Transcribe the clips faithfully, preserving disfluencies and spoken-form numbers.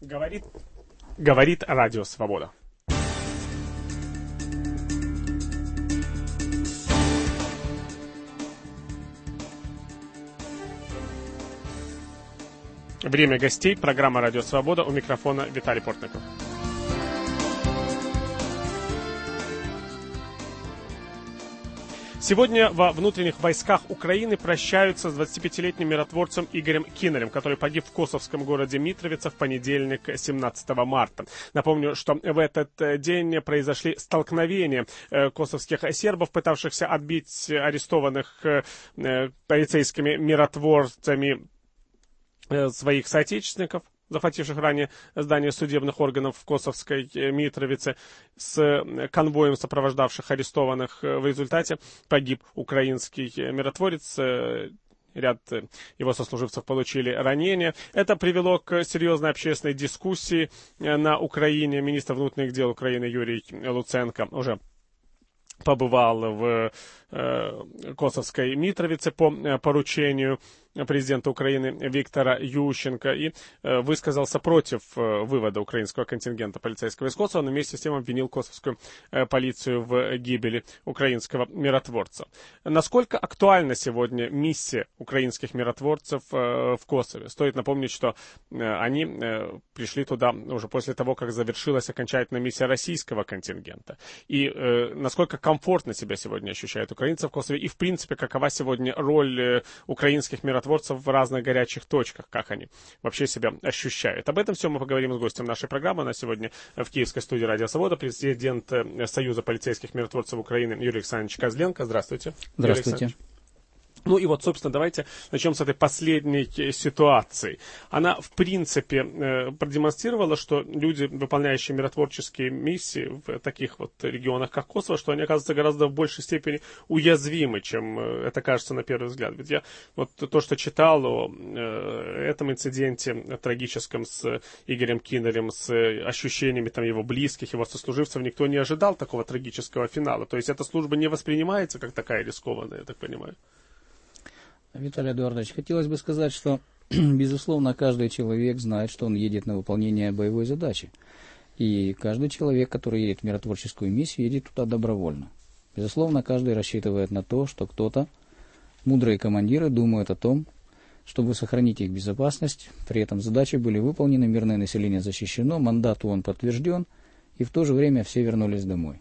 Говорит, говорит Радио Свобода. Время гостей. Программа «Радио Свобода». У микрофона Виталий Портников. Сегодня во внутренних войсках Украины прощаются с двадцатипятилетним миротворцем Игорем Кинелем, который погиб в косовском городе Митровица в понедельник, семнадцатого марта. Напомню, что в этот день произошли столкновения косовских сербов, пытавшихся отбить арестованных полицейскими миротворцами своих соотечественников, захвативших ранее здание судебных органов в Косовской Митровице, с конвоем сопровождавших арестованных. В результате погиб украинский миротворец. Ряд его сослуживцев получили ранения. Это привело к серьезной общественной дискуссии на Украине. Министр внутренних дел Украины Юрий Луценко уже побывал в э, Косовской Митровице по э, поручению президента Украины Виктора Ющенко и э, высказался против э, вывода украинского контингента полицейского из Косово, но вместе с тем обвинил косовскую э, полицию в гибели украинского миротворца. Насколько актуальна сегодня миссия украинских миротворцев э, в Косове? Стоит напомнить, что э, они э, пришли туда уже после того, как завершилась окончательная миссия российского контингента. И э, насколько комфортно себя сегодня ощущают украинцы в Косове, и в принципе какова сегодня роль э, украинских миротворцев в разных горячих точках, как они вообще себя ощущают. Об этом все мы поговорим с гостем нашей программы. На сегодня в киевской студии Радио Свобода президент Союза полицейских миротворцев Украины Юрий Александрович Козленко. Здравствуйте. Здравствуйте. Ну и вот, собственно, давайте начнем с этой последней ситуации. Она, в принципе, продемонстрировала, что люди, выполняющие миротворческие миссии в таких вот регионах, как Косово, что они оказываются гораздо в большей степени уязвимы, чем это кажется на первый взгляд. Ведь я вот то, что читал о этом инциденте трагическом с Игорем Кинелем, с ощущениями там его близких, его сослуживцев, никто не ожидал такого трагического финала. То есть эта служба не воспринимается как такая рискованная, я так понимаю. Виталий Эдуардович, хотелось бы сказать, что, безусловно, каждый человек знает, что он едет на выполнение боевой задачи. И каждый человек, который едет в миротворческую миссию, едет туда добровольно. Безусловно, каждый рассчитывает на то, что кто-то, мудрые командиры, думают о том, чтобы сохранить их безопасность. При этом задачи были выполнены, мирное население защищено, мандат ООН подтвержден, и в то же время все вернулись домой.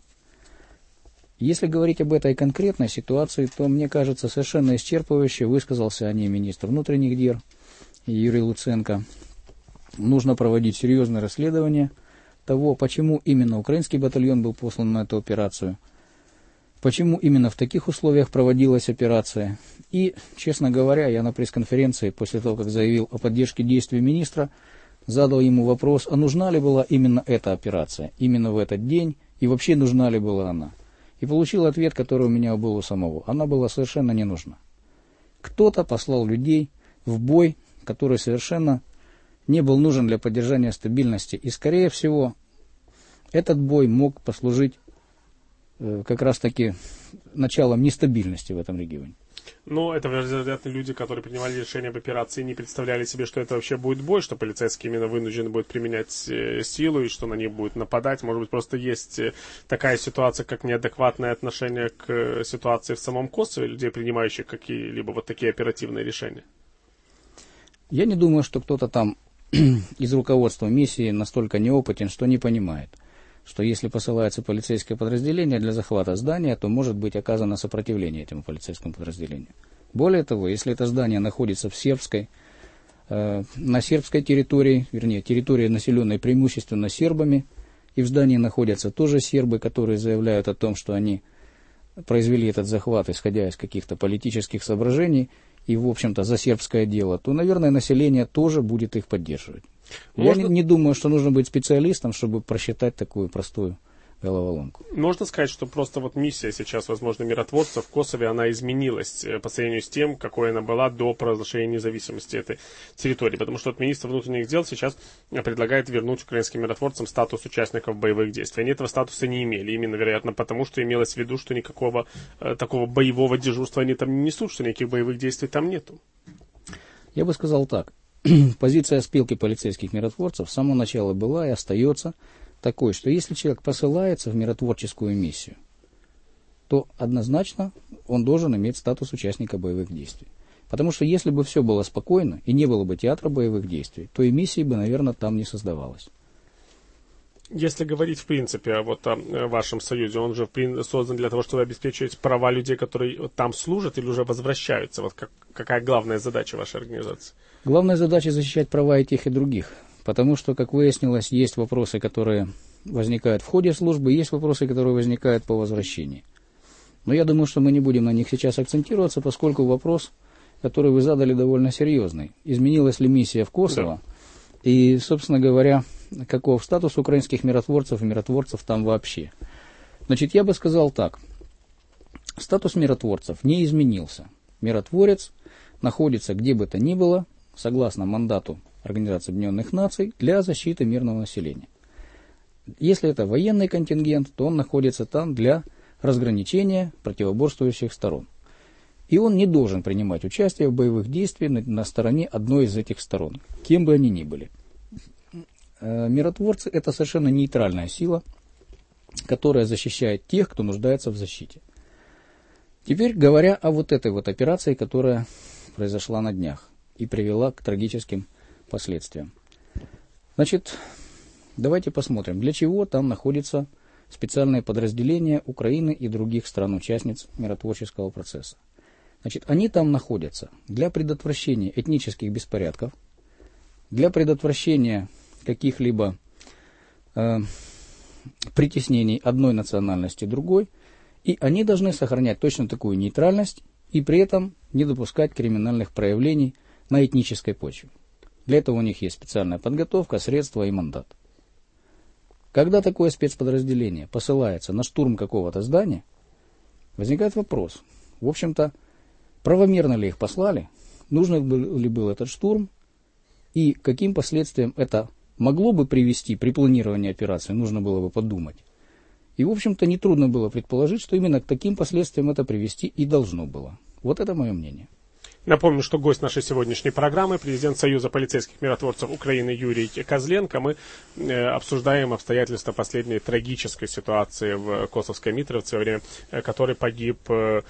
Если говорить об этой конкретной ситуации, то, мне кажется, совершенно исчерпывающе высказался о ней министр внутренних дел Юрий Луценко. Нужно проводить серьезное расследование того, почему именно украинский батальон был послан на эту операцию, почему именно в таких условиях проводилась операция. И, честно говоря, я на пресс-конференции, после того, как заявил о поддержке действий министра, задал ему вопрос, а нужна ли была именно эта операция, именно в этот день, и вообще нужна ли была она. И получил ответ, который у меня был у самого. Она была совершенно не нужна. Кто-то послал людей в бой, который совершенно не был нужен для поддержания стабильности. И, скорее всего, этот бой мог послужить э, как раз-таки началом нестабильности в этом регионе. Но это, вероятно, люди, которые принимали решение об операции, не представляли себе, что это вообще будет бой, что полицейские именно вынуждены будут применять силу и что на них будут нападать. Может быть, просто есть такая ситуация, как неадекватное отношение к ситуации в самом Косове, людей, принимающих какие-либо вот такие оперативные решения? Я не думаю, что кто-то там из руководства миссии настолько неопытен, что не понимает, что если посылается полицейское подразделение для захвата здания, то может быть оказано сопротивление этому полицейскому подразделению. Более того, если это здание находится в сербской, э, на сербской территории, вернее, территории, населенной преимущественно сербами, и в здании находятся тоже сербы, которые заявляют о том, что они произвели этот захват, исходя из каких-то политических соображений, и, в общем-то, за сербское дело, то, наверное, население тоже будет их поддерживать. Можно... Я не, не думаю, что нужно быть специалистом, чтобы просчитать такую простую головоломку. Можно сказать, что просто вот миссия сейчас, возможно, миротворцев в Косове, она изменилась по сравнению с тем, какой она была до провозглашения независимости этой территории. Потому что вот министр внутренних дел сейчас предлагает вернуть украинским миротворцам статус участников боевых действий. Они этого статуса не имели. Именно, вероятно, потому что имелось в виду, что никакого э, такого боевого дежурства они там не несут, что никаких боевых действий там нету. Я бы сказал так. позиция спилки полицейских миротворцев с самого начала была и остается такой, что если человек посылается в миротворческую миссию, то однозначно он должен иметь статус участника боевых действий. Потому что если бы все было спокойно и не было бы театра боевых действий, то и миссии бы, наверное, там не создавалось. Если говорить, в принципе, вот о вашем союзе, он же создан для того, чтобы обеспечивать права людей, которые там служат или уже возвращаются. Вот как, какая главная задача вашей организации? Главная задача защищать права и тех, и других. Потому что, как выяснилось, есть вопросы, которые возникают в ходе службы, есть вопросы, которые возникают по возвращении. Но я думаю, что мы не будем на них сейчас акцентироваться, поскольку вопрос, который вы задали, довольно серьезный. Изменилась ли миссия в Косово? Да. И, собственно говоря, каков статус украинских миротворцев и миротворцев там вообще? Значит, я бы сказал так. Статус миротворцев не изменился. Миротворец находится где бы то ни было, согласно мандату Организации Объединенных Наций, для защиты мирного населения. Если это военный контингент, то он находится там для разграничения противоборствующих сторон. И он не должен принимать участие в боевых действиях на, на стороне одной из этих сторон, кем бы они ни были. Миротворцы – это совершенно нейтральная сила, которая защищает тех, кто нуждается в защите. Теперь говоря о вот этой вот операции, которая произошла на днях и привела к трагическим последствиям. Значит, давайте посмотрим, для чего там находятся специальные подразделения Украины и других стран-участниц миротворческого процесса. Значит, они там находятся для предотвращения этнических беспорядков, для предотвращения каких-либо э, притеснений одной национальности другой, и они должны сохранять точно такую нейтральность и при этом не допускать криминальных проявлений на этнической почве. Для этого у них есть специальная подготовка, средства и мандат. Когда такое спецподразделение посылается на штурм какого-то здания, возникает вопрос, в общем-то, правомерно ли их послали, нужно ли был этот штурм, и каким последствиям это могло бы привести при планировании операции, нужно было бы подумать. И, в общем-то, нетрудно было предположить, что именно к таким последствиям это привести и должно было. Вот это мое мнение. Напомню, что гость нашей сегодняшней программы, президент Союза полицейских миротворцев Украины Юрий Козленко. Мы э, обсуждаем обстоятельства последней трагической ситуации в Косовской Митровице, во время э, которой погиб э,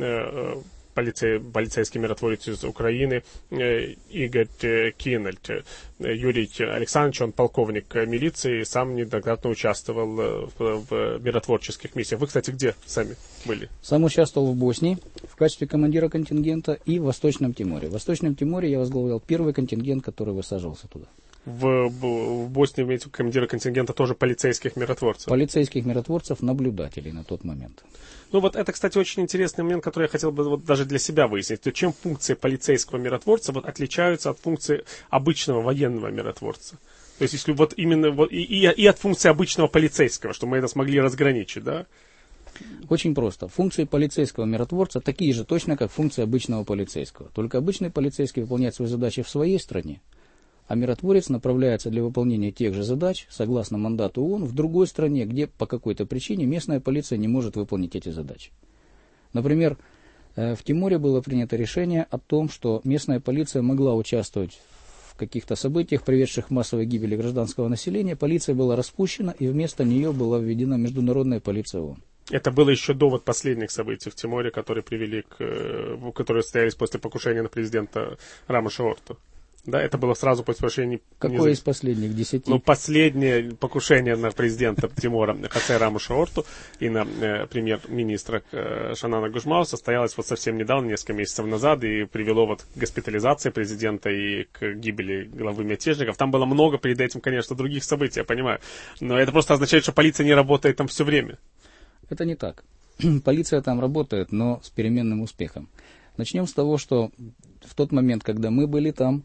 э, полицей, полицейский миротворец из Украины э, Игорь э, Кинельт. Юрий Александрович, он полковник милиции, сам неоднократно участвовал в, в миротворческих миссиях. Вы, кстати, где сами были? Сам участвовал в Боснии в качестве командира контингента и в Восточном Тиморе. В Восточном Тиморе я возглавлял первый контингент, который высаживался туда. В, в Боснии, имеете командира контингента, тоже полицейских миротворцев? Полицейских миротворцев, наблюдателей на тот момент. Ну вот это, кстати, очень интересный момент, который я хотел бы вот даже для себя выяснить. То, чем функции полицейского миротворца вот отличаются от функции обычного военного миротворца? То есть, если вот именно вот, и, и, и от функции обычного полицейского, чтобы мы это смогли разграничить, да? Очень просто. Функции полицейского миротворца такие же точно, как функции обычного полицейского. Только обычный полицейский выполняет свои задачи в своей стране, а миротворец направляется для выполнения тех же задач, согласно мандату ООН, в другой стране, где по какой-то причине местная полиция не может выполнить эти задачи. Например, в Тиморе было принято решение о том, что местная полиция могла участвовать в каких-то событиях, приведших к массовой гибели гражданского населения. Полиция была распущена, и вместо нее была введена международная полиция ООН. Это было еще до вот последних событий в Тиморе, которые привели к, которые состоялись после покушения на президента Рамоса Орту. Да, это было сразу после покушения. Какое из последних десяти? Ну, последнее покушение на президента Тимора Хосе Рамоса Орту и на э, премьер-министра э, Шанана Гушмау состоялось вот совсем недавно, несколько месяцев назад, и привело вот к госпитализации президента и к гибели главы мятежников. Там было много перед этим, конечно, других событий, я понимаю. Но это просто означает, что полиция не работает там все время. Это не так. Полиция там работает, но с переменным успехом. Начнем с того, что в тот момент, когда мы были там,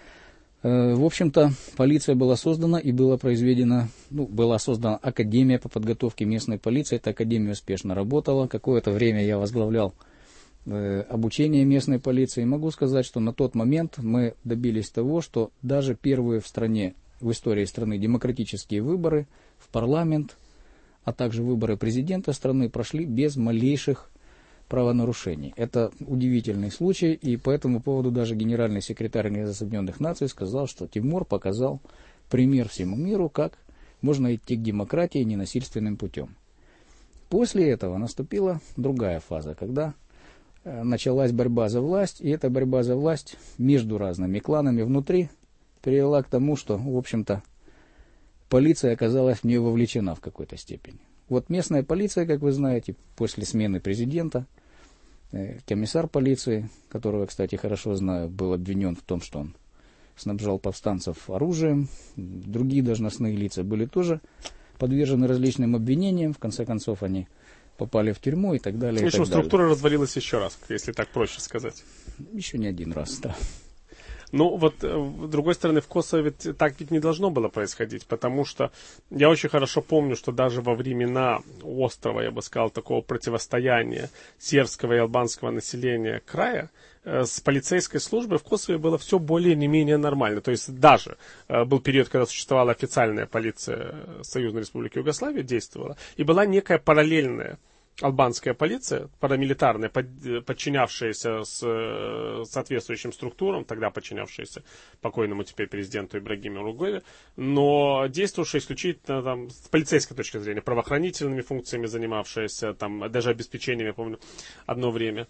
в общем-то, полиция была создана и была произведена, ну, была создана академия по подготовке местной полиции. Эта академия успешно работала. Какое-то время я возглавлял э, обучение местной полиции. И могу сказать, что на тот момент мы добились того, что даже первые в стране, в истории страны демократические выборы в парламент, а также выборы президента страны прошли без малейших правонарушений. Это удивительный случай, и по этому поводу даже генеральный секретарь Организации Объединенных Наций сказал, что Тимур показал пример всему миру, как можно идти к демократии ненасильственным путем. После этого наступила другая фаза, когда началась борьба за власть, и эта борьба за власть между разными кланами внутри привела к тому, что, в общем-то, полиция оказалась в нее вовлечена в какой-то степени. Вот местная полиция, как вы знаете, после смены президента, комиссар полиции, которого, кстати, хорошо знаю, был обвинен в том, что он снабжал повстанцев оружием, другие должностные лица были тоже подвержены различным обвинениям, в конце концов они попали в тюрьму и так далее. И, и что, так структура далее. развалилась еще раз, если так проще сказать. Еще не один раз, да. Ну, вот, с другой стороны, в Косово ведь так ведь не должно было происходить, потому что я очень хорошо помню, что даже во времена острого, я бы сказал, такого противостояния сербского и албанского населения края, э, с полицейской службой в Косове было все более не менее нормально. То есть даже э, был период, когда существовала официальная полиция Союзной Республики Югославия, действовала, и была некая параллельная албанская полиция, парамилитарная, под, подчинявшаяся с соответствующим структурам, тогда подчинявшаяся покойному теперь президенту Ибрагиму Ругови, но действовавшая исключительно там, с полицейской точки зрения, правоохранительными функциями занимавшаяся, там, даже обеспечением, я помню, одно время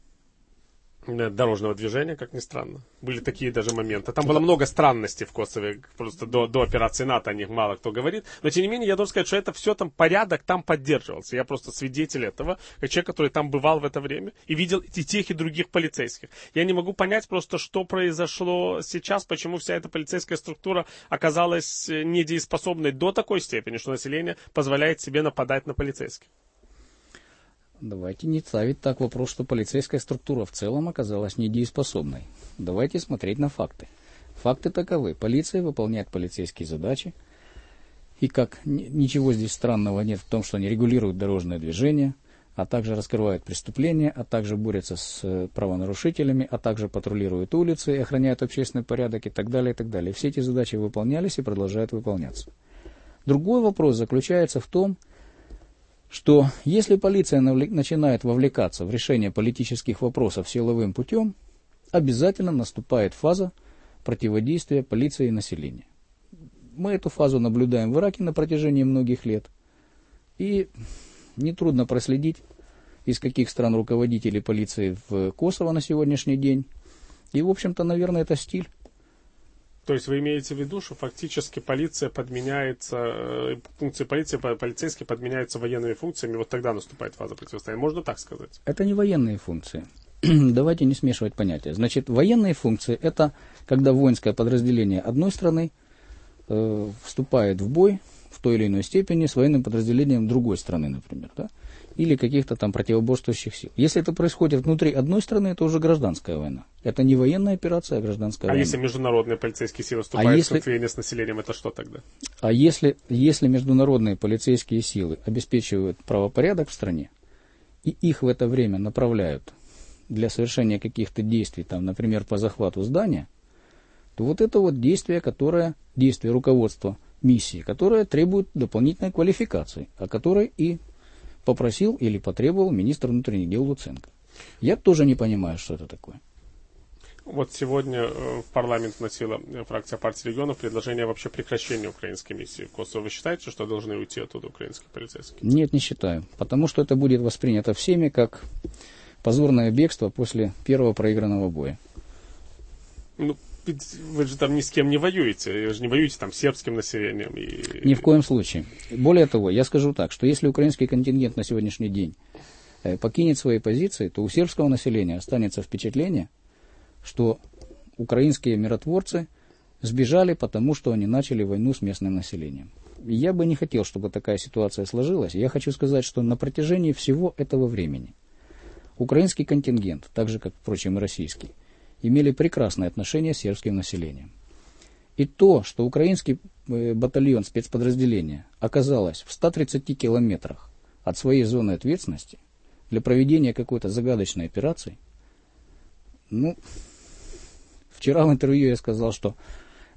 дорожного движения, как ни странно. Были такие даже моменты. Там было много странностей в Косове, просто до, до операции НАТО о них мало кто говорит. Но, тем не менее, я должен сказать, что это все там, порядок там поддерживался. Я просто свидетель этого, как человек, который там бывал в это время и видел и тех, и других полицейских. Я не могу понять просто, что произошло сейчас, почему вся эта полицейская структура оказалась недееспособной до такой степени, что население позволяет себе нападать на полицейских. Давайте не ставить так вопрос, что полицейская структура в целом оказалась недееспособной. Давайте смотреть на факты. Факты таковы. Полиция выполняет полицейские задачи. И как ничего здесь странного нет в том, что они регулируют дорожное движение, а также раскрывают преступления, а также борются с правонарушителями, а также патрулируют улицы и охраняют общественный порядок и так далее, и так далее. Все эти задачи выполнялись и продолжают выполняться. Другой вопрос заключается в том, что если полиция начинает вовлекаться в решение политических вопросов силовым путем, обязательно наступает фаза противодействия полиции и населения. Мы эту фазу наблюдаем в Ираке на протяжении многих лет. И нетрудно проследить, из каких стран руководители полиции в Косово на сегодняшний день. И, в общем-то, наверное, это стиль. То есть вы имеете в виду, что фактически полиция подменяется, функции полиции, полицейские подменяются военными функциями, вот тогда наступает фаза противостояния. Можно так сказать? Это не военные функции. Давайте не смешивать понятия. Значит, военные функции – это когда воинское подразделение одной страны э, вступает в бой в той или иной степени с военным подразделением другой страны, например, да? Или каких-то там противоборствующих сил. Если это происходит внутри одной страны, это уже гражданская война. Это не военная операция, а гражданская а война. А если международные полицейские силы вступают а в если... столкновение с населением, это что тогда? А если, если международные полицейские силы обеспечивают правопорядок в стране, и их в это время направляют для совершения каких-то действий, там, например, по захвату здания, то вот это вот действие, которое, действие руководства миссии, которое требует дополнительной квалификации, о которой и попросил или потребовал министр внутренних дел Луценко. Я тоже не понимаю, что это такое. Вот сегодня в парламент вносила фракция партии регионов предложение вообще прекращения украинской миссии в Косово. Вы считаете, что должны уйти оттуда украинские полицейские? Нет, не считаю. Потому что это будет воспринято всеми как позорное бегство после первого проигранного боя. Ну, вы же там ни с кем не воюете. Вы же не воюете там с сербским населением. И... Ни в коем случае. Более того, я скажу так, что если украинский контингент на сегодняшний день покинет свои позиции, то у сербского населения останется впечатление, что украинские миротворцы сбежали, потому что они начали войну с местным населением. И я бы не хотел, чтобы такая ситуация сложилась. Я хочу сказать, что на протяжении всего этого времени украинский контингент, так же, как, впрочем, и российский, имели прекрасные отношения с сербским населением. И то, что украинский батальон спецподразделения оказалось в ста тридцати километрах от своей зоны ответственности для проведения какой-то загадочной операции, ну, вчера в интервью я сказал, что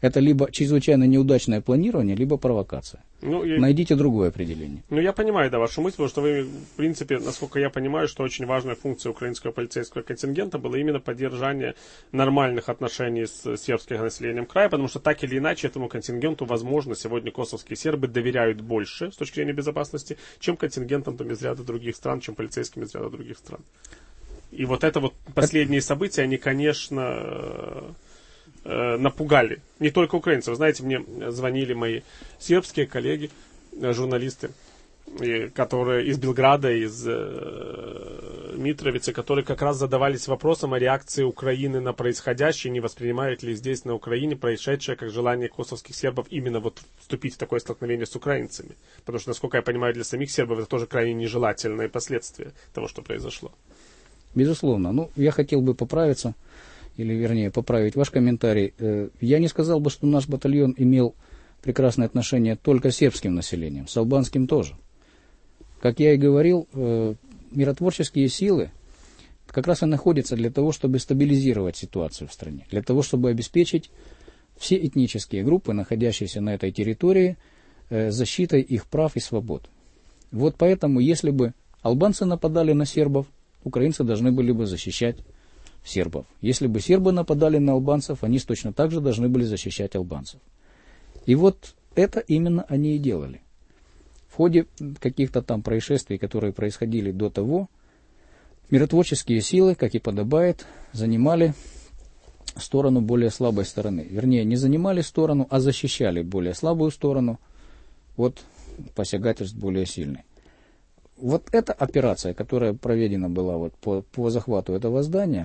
Это либо чрезвычайно неудачное планирование, либо провокация. Ну, и... Найдите другое определение. Ну, я понимаю, да, вашу мысль, потому что вы, в принципе, насколько я понимаю, что очень важная функция украинского полицейского контингента была именно поддержание нормальных отношений с сербским населением края, потому что так или иначе этому контингенту, возможно, сегодня косовские сербы доверяют больше с точки зрения безопасности, чем контингентам там, из ряда других стран, чем полицейским из ряда других стран. И вот это вот последние события, они, конечно... напугали не только украинцев. Знаете, мне звонили мои сербские коллеги, журналисты, которые из Белграда, из Митровицы, которые как раз задавались вопросом о реакции Украины на происходящее, не воспринимают ли здесь на Украине происшедшее как желание косовских сербов именно вот вступить в такое столкновение с украинцами. Потому что, насколько я понимаю, для самих сербов это тоже крайне нежелательные последствия того, что произошло. Безусловно. Ну, я хотел бы поправиться, или, вернее, поправить ваш комментарий. Я не сказал бы, что наш батальон имел прекрасное отношение только с сербским населением, с албанским тоже. Как я и говорил, миротворческие силы как раз и находятся для того, чтобы стабилизировать ситуацию в стране, для того, чтобы обеспечить все этнические группы, находящиеся на этой территории, защитой их прав и свобод. Вот поэтому, если бы албанцы нападали на сербов, украинцы должны были бы защищать сербов. Если бы сербы нападали на албанцев, они точно так же должны были защищать албанцев. И вот это именно они и делали. В ходе каких-то там происшествий, которые происходили до того, миротворческие силы, как и подобает, занимали сторону более слабой стороны. Вернее, не занимали сторону, а защищали более слабую сторону от посягательств более сильной. Вот эта операция, которая проведена была вот по, по захвату этого здания,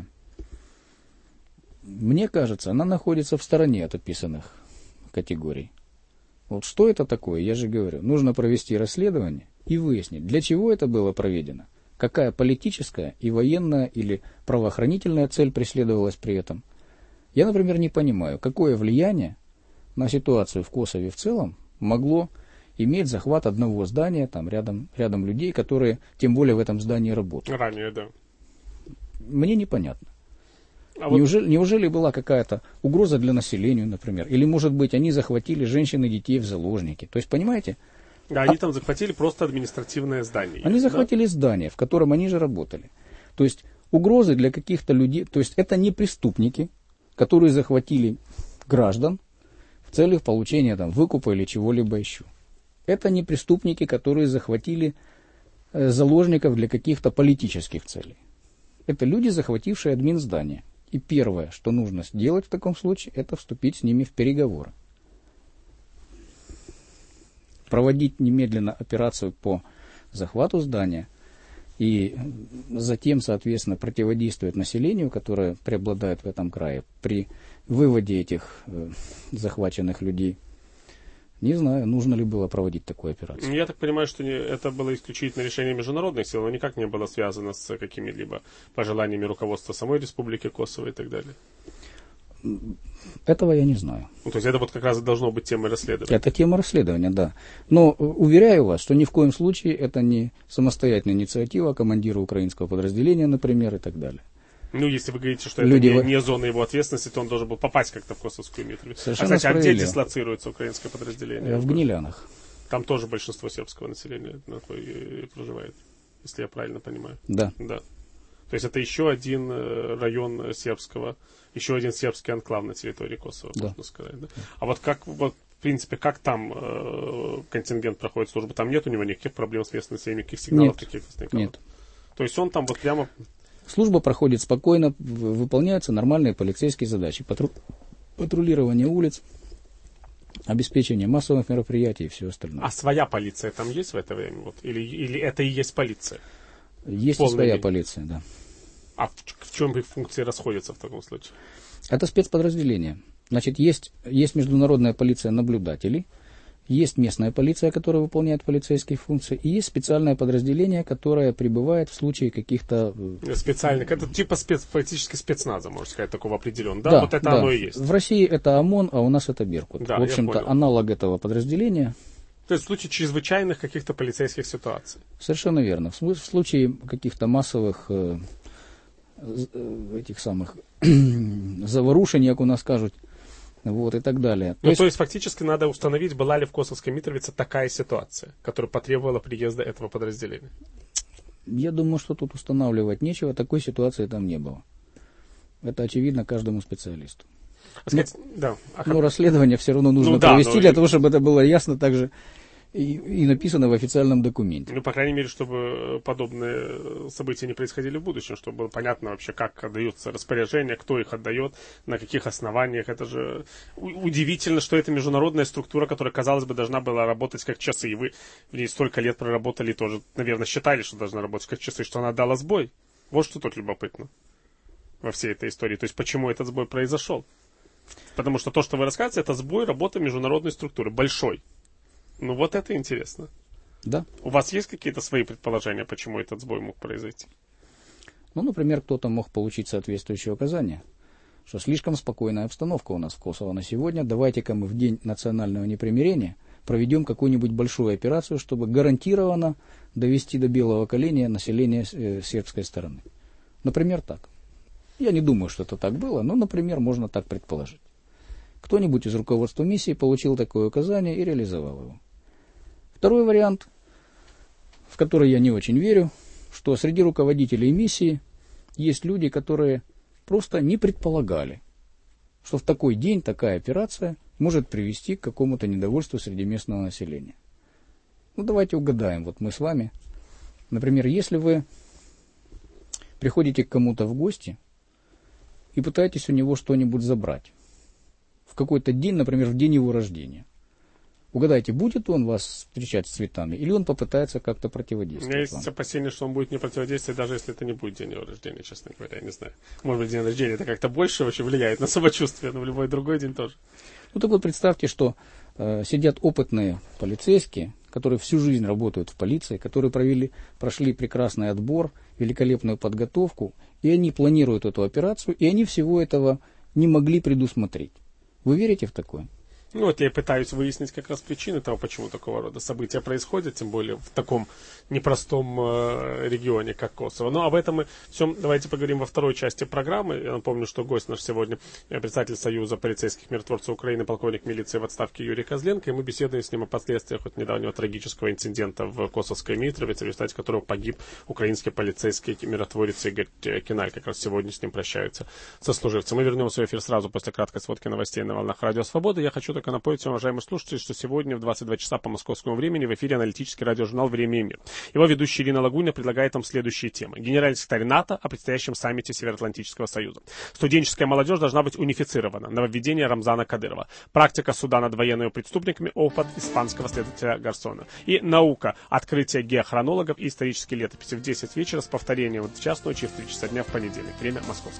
мне кажется, она находится в стороне от описанных категорий. Вот что это такое, я же говорю, нужно провести расследование и выяснить, для чего это было проведено, какая политическая и военная или правоохранительная цель преследовалась при этом. Я, например, не понимаю, какое влияние на ситуацию в Косове в целом могло иметь захват одного здания, там рядом, рядом людей, которые тем более в этом здании работают. Ранее, да. Мне непонятно. А вот... неужели, неужели была какая-то угроза для населения, например? Или, может быть, они захватили женщин и детей в заложники? То есть, понимаете? Да, они а... там захватили просто административное здание. Они захватили да? здание, в котором они же работали. То есть, угрозы для каких-то людей... То есть, это не преступники, которые захватили граждан в целях получения там, выкупа или чего-либо еще. Это не преступники, которые захватили э, заложников для каких-то политических целей. Это люди, захватившие админздание. И первое, что нужно сделать в таком случае, это вступить с ними в переговоры. Проводить немедленно операцию по захвату здания и затем, соответственно, противодействовать населению, которое преобладает в этом крае, при выводе этих э, захваченных людей. Не знаю, нужно ли было проводить такую операцию. Я так понимаю, что это было исключительно решение международных сил, но никак не было связано с какими-либо пожеланиями руководства самой Республики Косово и так далее. Этого я не знаю. Ну, то есть это вот как раз должно быть темой расследования. Это тема расследования, да. Но уверяю вас, что ни в коем случае это не самостоятельная инициатива командира украинского подразделения, например, и так далее. Ну, если вы говорите, что Люди это не, в... не зона его ответственности, то он должен был попасть как-то в Косовскую Митровицу. Совершенно а, кстати, а где дислоцируется украинское подразделение? В Гнилянах. Там тоже большинство сербского населения проживает, если я правильно понимаю. Да. Да. То есть это еще один район сербского, еще один сербский анклав на территории Косово, да. Можно сказать. Да? А вот как, вот, в принципе, как там э, контингент проходит службу? Там нет у него никаких проблем с местным населением, никаких сигналов нет. таких возникало? Нет. То есть он там вот прямо... Служба проходит спокойно, выполняются нормальные полицейские задачи. Патру... Патрулирование улиц, обеспечение массовых мероприятий и все остальное. А своя полиция там есть в это время? Вот? Или, или это и есть полиция? Есть и своя полиция, да. А в, в чем их функции расходятся в таком случае? Это спецподразделение. Значит, есть, есть международная полиция наблюдателей, есть местная полиция, которая выполняет полицейские функции, и есть специальное подразделение, которое прибывает в случае каких-то... Специальных, это типа спец, практически спецназа, можно сказать, такого определенного. Да, да, вот это да. Оно и есть. В России это ОМОН, а у нас это Беркут. Да, в общем-то, аналог этого подразделения. То есть в случае чрезвычайных каких-то полицейских ситуаций. Совершенно верно. В случае каких-то массовых э, этих самых заворушень, как у нас скажут, вот, и так далее. Ну, то есть, то есть фактически надо установить, была ли в Косовской Митровице такая ситуация, которая потребовала приезда этого подразделения. Я думаю, что тут устанавливать нечего, такой ситуации там не было. Это очевидно каждому специалисту. А сказать, но, да. а но расследование все равно нужно ну, да, провести, но... для того, чтобы это было ясно также и, и написано в официальном документе. Ну, по крайней мере, чтобы подобные события не происходили в будущем, чтобы было понятно вообще, как отдаются распоряжения, кто их отдает, на каких основаниях. Это же удивительно, что это международная структура, которая, казалось бы, должна была работать как часы. И вы в ней столько лет проработали, тоже, наверное, считали, что должна работать как часы, что она дала сбой. Вот что тут любопытно во всей этой истории. То есть, почему этот сбой произошел? Потому что то, что вы рассказываете, это сбой работы международной структуры, большой. Ну вот это интересно. Да. У вас есть какие-то свои предположения, почему этот сбой мог произойти? Ну, например, кто-то мог получить соответствующее указание, что слишком спокойная обстановка у нас в Косово на сегодня, давайте-ка мы в день национального непримирения проведем какую-нибудь большую операцию, чтобы гарантированно довести до белого коленя население э, сербской стороны. Например, так. Я не думаю, что это так было, но, например, можно так предположить. Кто-нибудь из руководства миссии получил такое указание и реализовал его. Второй вариант, в который я не очень верю, что среди руководителей миссии есть люди, которые просто не предполагали, что в такой день такая операция может привести к какому-то недовольству среди местного населения. Ну, давайте угадаем. Вот мы с вами. Например, если вы приходите к кому-то в гости и пытаетесь у него что-нибудь забрать в какой-то день, например, в день его рождения. Угадайте, будет он вас встречать с цветами, или он попытается как-то противодействовать? У меня есть вам? опасение, что он будет не противодействовать, даже если это не будет день его рождения, честно говоря, я не знаю. Может быть, день рождения это как-то больше вообще влияет на самочувствие, но в любой другой день тоже. Ну так вот представьте, что э, сидят опытные полицейские, которые всю жизнь работают в полиции, которые провели, прошли прекрасный отбор, великолепную подготовку, и они планируют эту операцию, и они всего этого не могли предусмотреть. Вы верите в такое? Ну вот я пытаюсь выяснить как раз причины того, почему такого рода события происходят, тем более в таком непростом э, регионе, как Косово. Но об этом мы все давайте поговорим во второй части программы. Я напомню, что гость наш сегодня председатель Союза полицейских миротворцев Украины, полковник милиции в отставке Юрий Козленко, и мы беседуем с ним о последствиях от недавнего трагического инцидента в Косовской Митровице, в результате которого погиб украинский полицейский миротворец Игорь Киналь. Как раз сегодня с ним прощаются сослуживцы. Мы вернемся в эфир сразу после краткой сводки новостей на волнах Радио Свобода. Я хочу только напомнить вам, уважаемые слушатели, что сегодня в двадцать два часа по московскому времени в эфире аналитический радиожурнал «Время и мир». Его ведущая Ирина Лагуня предлагает вам следующие темы. Генеральный секретарь НАТО о предстоящем саммите Североатлантического союза. Студенческая молодежь должна быть унифицирована. Нововведение Рамзана Кадырова. Практика суда над военными преступниками. Опыт испанского следователя Гарсона. И наука. Открытие геохронологов и исторические летописи в десять вечера с повторением в час ночи и в три часа дня в понедельник. Время московское.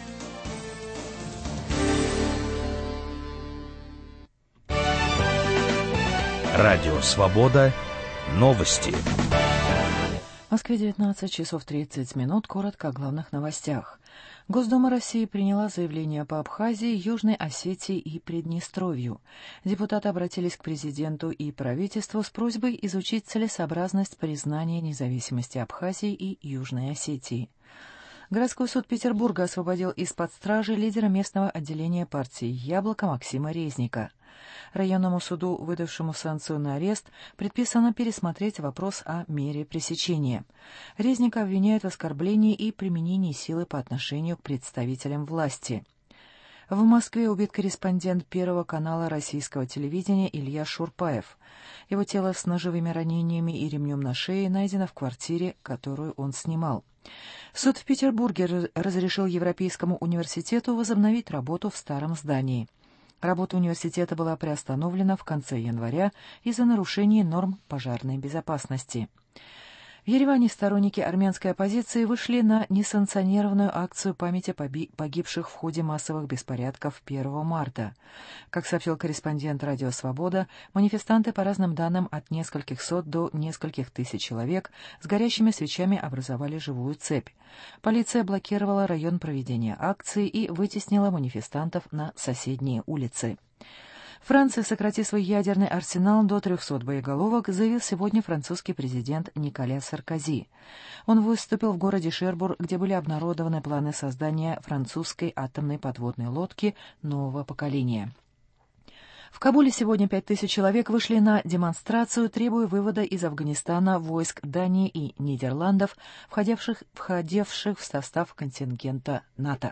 Радио «Свобода». Новости. В Москве девятнадцать часов тридцать минут. Коротко о главных новостях. Госдума России приняла заявление по Абхазии, Южной Осетии и Приднестровью. Депутаты обратились к президенту и правительству с просьбой изучить целесообразность признания независимости Абхазии и Южной Осетии. Городской суд Петербурга освободил из-под стражи лидера местного отделения партии «Яблоко» Максима Резника. Районному суду, выдавшему санкцию на арест, предписано пересмотреть вопрос о мере пресечения. Резника обвиняют в оскорблении и применении силы по отношению к представителям власти. В Москве убит корреспондент Первого канала российского телевидения Илья Шурпаев. Его тело с ножевыми ранениями и ремнем на шее найдено в квартире, которую он снимал. Суд в Петербурге разрешил Европейскому университету возобновить работу в старом здании. Работа университета была приостановлена в конце января из-за нарушения норм пожарной безопасности. В Ереване сторонники армянской оппозиции вышли на несанкционированную акцию памяти погибших в ходе массовых беспорядков первого марта. Как сообщил корреспондент «Радио Свобода», манифестанты, по разным данным, от нескольких сот до нескольких тысяч человек с горящими свечами образовали живую цепь. Полиция блокировала район проведения акции и вытеснила манифестантов на соседние улицы. Франция сократит свой ядерный арсенал до трехсот боеголовок, заявил сегодня французский президент Николя Саркози. Он выступил в городе Шербур, где были обнародованы планы создания французской атомной подводной лодки нового поколения. В Кабуле сегодня пять тысяч человек вышли на демонстрацию, требуя вывода из Афганистана войск Дании и Нидерландов, входивших, входивших в состав контингента НАТО.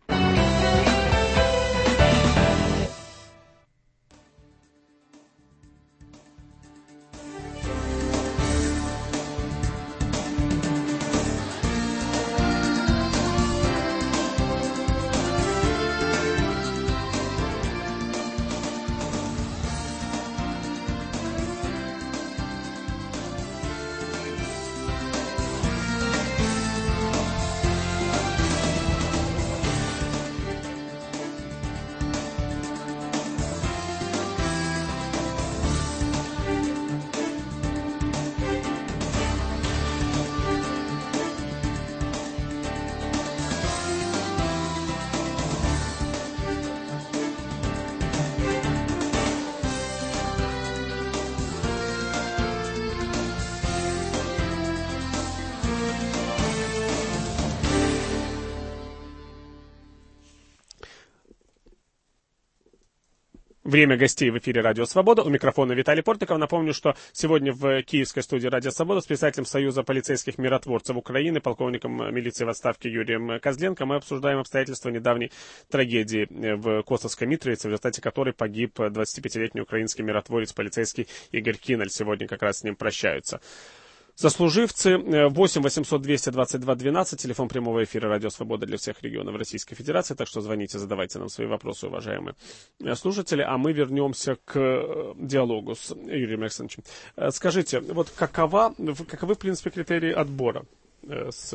Время гостей в эфире «Радио Свобода». У микрофона Виталий Портников. Напомню, что сегодня в киевской студии «Радио Свобода» с председателем Союза полицейских миротворцев Украины, полковником милиции в отставке Юрием Козленко, мы обсуждаем обстоятельства недавней трагедии в Косовской Митровице, в результате которой погиб двадцатипятилетний украинский миротворец, полицейский Игорь Кинель. Сегодня как раз с ним прощаются сослуживцы. Восемь восемьсот двести двадцать два двенадцать, телефон прямого эфира «Радио Свобода» для всех регионов Российской Федерации, так что звоните, задавайте нам свои вопросы, уважаемые слушатели, а мы вернемся к диалогу с Юрием Александровичем. Скажите, вот какова, каковы, в принципе, критерии отбора с,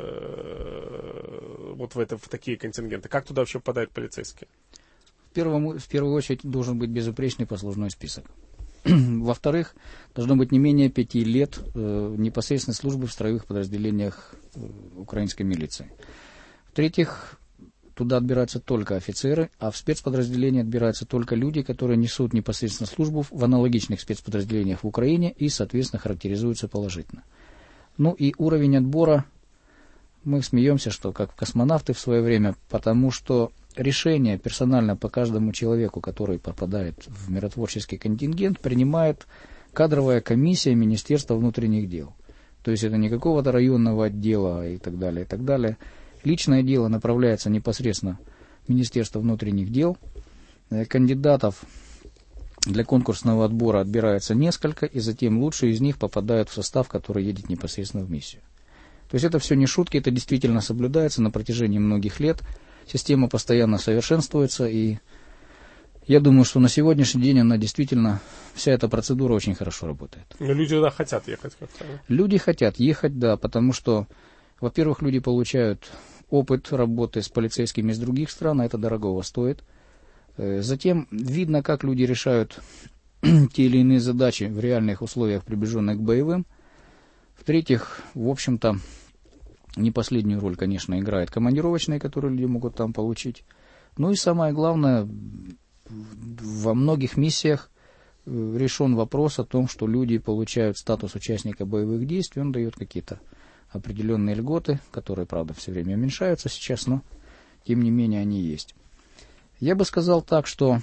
вот в, это, в такие контингенты? Как туда вообще попадают полицейские? В, первом, в первую очередь должен быть безупречный послужной список. Во-вторых, должно быть не менее пяти лет э, непосредственной службы в строевых подразделениях э, украинской милиции. В-третьих, туда отбираются только офицеры, а в спецподразделения отбираются только люди, которые несут непосредственно службу в аналогичных спецподразделениях в Украине и, соответственно, характеризуются положительно. Ну и уровень отбора, мы смеемся, что как космонавты в свое время, потому что решение персонально по каждому человеку, который попадает в миротворческий контингент, принимает кадровая комиссия Министерства внутренних дел. То есть это не какого-то районного отдела и так далее, и так далее. Личное дело направляется непосредственно в Министерство внутренних дел. Кандидатов для конкурсного отбора отбирается несколько, и затем лучшие из них попадают в состав, который едет непосредственно в миссию. То есть это все не шутки, это действительно соблюдается на протяжении многих лет. Система постоянно совершенствуется, и я думаю, что на сегодняшний день она действительно, вся эта процедура очень хорошо работает. Но люди туда хотят ехать как-то. Люди хотят ехать, да, потому что, во-первых, люди получают опыт работы с полицейскими из других стран, а это дорогого стоит. Затем видно, как люди решают те или иные задачи в реальных условиях, приближенных к боевым. В-третьих, в общем-то, не последнюю роль, конечно, играет командировочные, которые люди могут там получить. Ну и самое главное, во многих миссиях решен вопрос о том, что люди получают статус участника боевых действий, он дает какие-то определенные льготы, которые, правда, все время уменьшаются сейчас, но тем не менее они есть. Я бы сказал так, что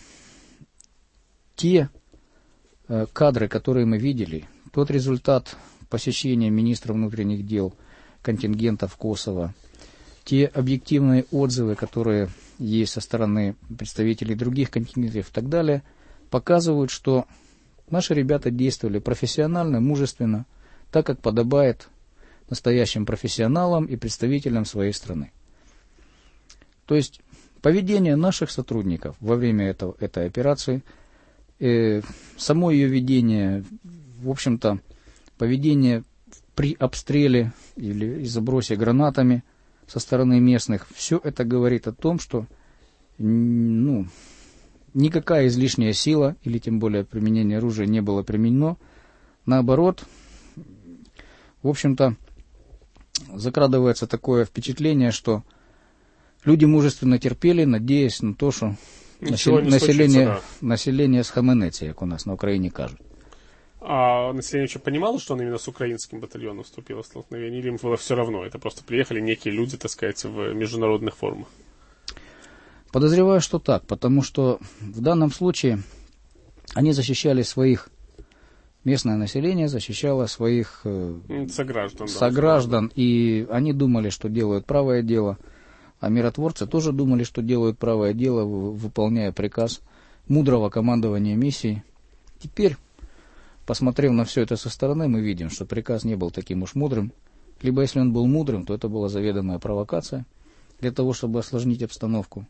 те э, кадры, которые мы видели, тот результат посещения министра внутренних дел контингентов Косово, те объективные отзывы, которые есть со стороны представителей других контингентов и так далее, показывают, что наши ребята действовали профессионально, мужественно, так как подобает настоящим профессионалам и представителям своей страны. То есть поведение наших сотрудников во время этого, этой операции, э, само ее ведение, в общем-то, поведение при обстреле или забросе гранатами со стороны местных, все это говорит о том, что ну, никакая излишняя сила или тем более применение оружия не было применено. Наоборот, в общем-то, закрадывается такое впечатление, что люди мужественно терпели, надеясь на то, что насел... население, да. население схаменеться, как у нас на Украине кажут. А население еще понимало, что он именно с украинским батальоном вступил в столкновение, или им было все равно? Это просто приехали некие люди, так сказать, в международных формах? Подозреваю, что так, потому что в данном случае они защищали своих, местное население защищало своих э, сограждан, сограждан, да, и они думали, что делают правое дело, а миротворцы тоже думали, что делают правое дело, выполняя приказ мудрого командования миссией. Теперь, посмотрев на все это со стороны, мы видим, что приказ не был таким уж мудрым, либо если он был мудрым, то это была заведомая провокация для того, чтобы осложнить обстановку.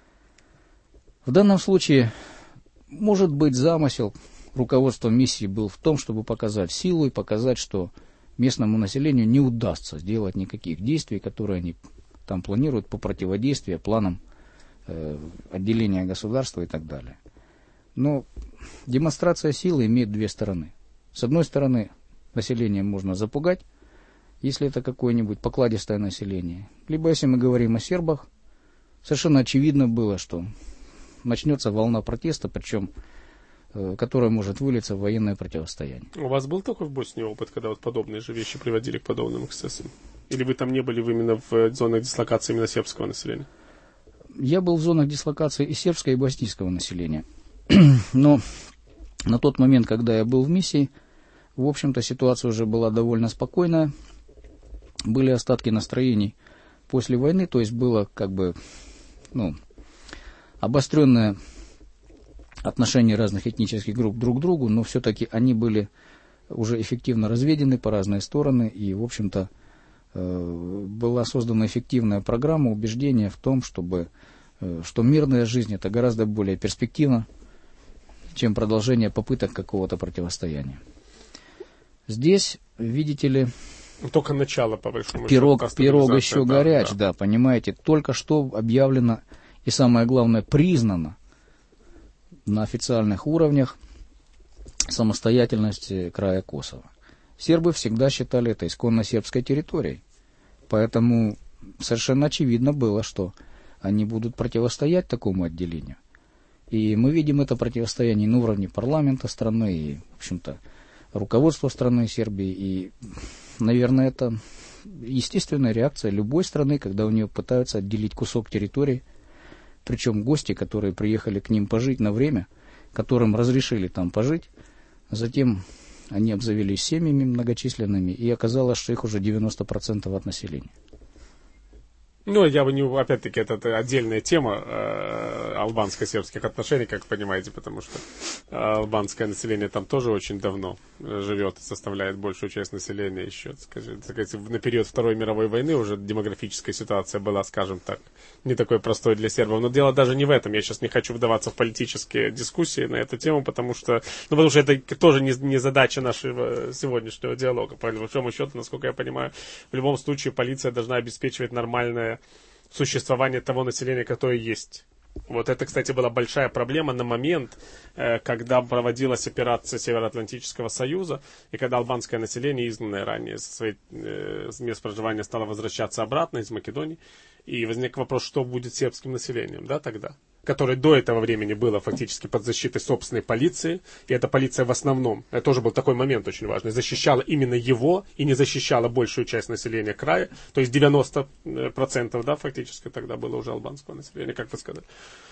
В данном случае, может быть, замысел руководства миссии был в том, чтобы показать силу и показать, что местному населению не удастся сделать никаких действий, которые они там планируют по противодействию планам э, отделения государства и так далее. Но демонстрация силы имеет две стороны. С одной стороны, население можно запугать, если это какое-нибудь покладистое население. Либо, если мы говорим о сербах, совершенно очевидно было, что начнется волна протеста, причем э, которая может вылиться в военное противостояние. У вас был такой в Боснии опыт, когда вот подобные же вещи приводили к подобным эксцессам? Или вы там не были вы именно в зонах дислокации именно сербского населения? Я был в зонах дислокации и сербского, и боснийского населения. Но на тот момент, когда я был в миссии, в общем-то, ситуация уже была довольно спокойная. Были остатки настроений после войны, то есть было как бы, ну, обостренное отношение разных этнических групп друг к другу, но все-таки они были уже эффективно разведены по разные стороны, и, в общем-то, была создана эффективная программа убеждения в том, чтобы, что мирная жизнь это гораздо более перспективно, чем продолжение попыток какого-то противостояния. Здесь, видите ли, только начало, по большому пирог, счету. Пирог еще да, горяч, да. да, понимаете, только что объявлено и, самое главное, признано на официальных уровнях самостоятельность края Косово. Сербы всегда считали это исконно сербской территорией, поэтому совершенно очевидно было, что они будут противостоять такому отделению. И мы видим это противостояние на уровне парламента страны и, в общем-то, руководства страны Сербии. И, наверное, это естественная реакция любой страны, когда у нее пытаются отделить кусок территории, причем гости, которые приехали к ним пожить на время, которым разрешили там пожить, затем они обзавелись семьями многочисленными, и оказалось, что их уже девяносто процентов от населения. Ну, я бы не... Опять-таки, это, это отдельная тема э, албанско-сербских отношений, как вы понимаете, потому что э, албанское население там тоже очень давно живет и составляет большую часть населения еще. Скажем, на период Второй мировой войны уже демографическая ситуация была, скажем так, не такой простой для сербов. Но дело даже не в этом. Я сейчас не хочу вдаваться в политические дискуссии на эту тему, потому что, ну, потому что это тоже не, не задача нашего сегодняшнего диалога. По большому счету, насколько я понимаю, в любом случае полиция должна обеспечивать нормальное существование того населения, которое есть. Вот это, кстати, была большая проблема на момент, когда проводилась операция Североатлантического союза, и когда албанское население, изгнанное ранее со своих мест проживания, стало возвращаться обратно из Македонии. И возник вопрос, что будет с сербским населением, да, тогда? Которое до этого времени было фактически под защитой собственной полиции. И эта полиция в основном, это тоже был такой момент очень важный, защищала именно его и не защищала большую часть населения края. То есть девяносто процентов, да, фактически тогда было уже албанского населения, как вы сказали.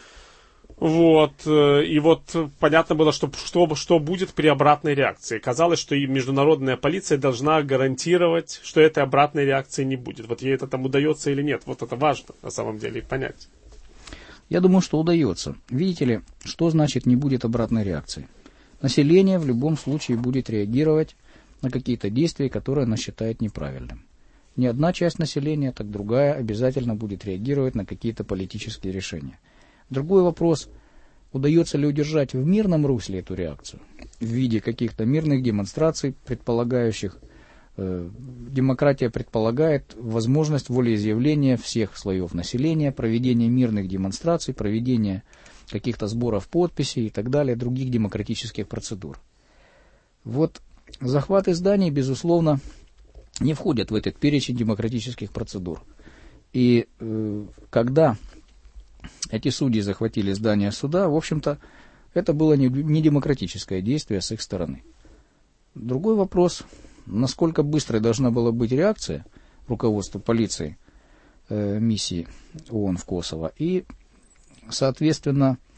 Вот, и вот понятно было, что, что, что будет при обратной реакции. Казалось, что и международная полиция должна гарантировать, что этой обратной реакции не будет. Вот ей это там удается или нет, вот это важно на самом деле понять. Я думаю, что удается. Видите ли, что значит не будет обратной реакции? Население в любом случае будет реагировать на какие-то действия, которые оно считает неправильным. Ни одна часть населения, так другая обязательно будет реагировать на какие-то политические решения. Другой вопрос, удается ли удержать в мирном русле эту реакцию, в виде каких-то мирных демонстраций, предполагающих, э, демократия предполагает возможность волеизъявления всех слоев населения, проведения мирных демонстраций, проведения каких-то сборов подписей и так далее, других демократических процедур. Вот захваты зданий, безусловно, не входят в этот перечень демократических процедур. И э, когда эти судьи захватили здание суда, в общем-то, это было не демократическое действие с их стороны. Другой вопрос, насколько быстрой должна была быть реакция руководства полиции э, миссии ООН в Косово и, соответственно,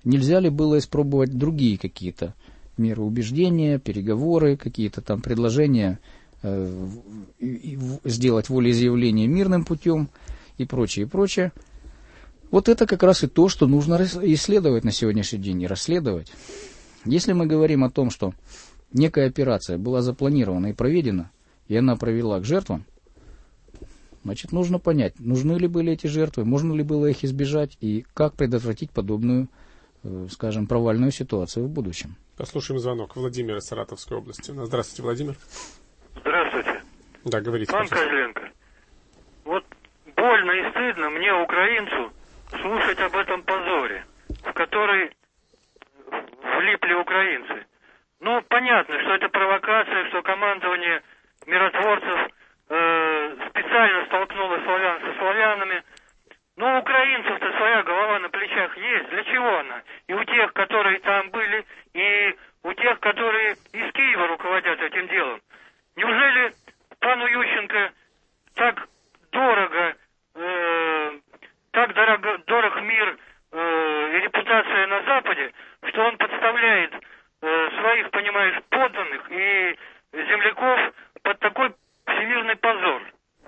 Нельзя ли было испробовать другие какие-то меры убеждения, переговоры, какие-то там предложения, э, сделать волеизъявление мирным путем и прочее, и прочее. Вот это как раз и то, что нужно исследовать на сегодняшний день и расследовать. Если мы говорим о том, что некая операция была запланирована и проведена, и она привела к жертвам, значит, нужно понять, нужны ли были эти жертвы, можно ли было их избежать и как предотвратить подобную, э, скажем, провальную ситуацию в будущем. Послушаем звонок. Владимир из Саратовской области. Здравствуйте, Владимир. Здравствуйте. Да, говорите. Пан Козленко, вот больно и стыдно мне, украинцу, слушать об этом позоре, в который влипли украинцы. Ну, понятно, что это провокация, что командование миротворцев э, специально столкнуло славян со славянами. Но у украинцев-то своя голова на плечах есть. Для чего она? И у тех, которые там были, и у тех, которые из Киева руководят этим делом. Неужели пану Ющенко так дорого, э, так дорого, дорог мир э, и репутация на Западе, что он подставляет э, своих, понимаешь, подданных и земляков под такой всемирный позор?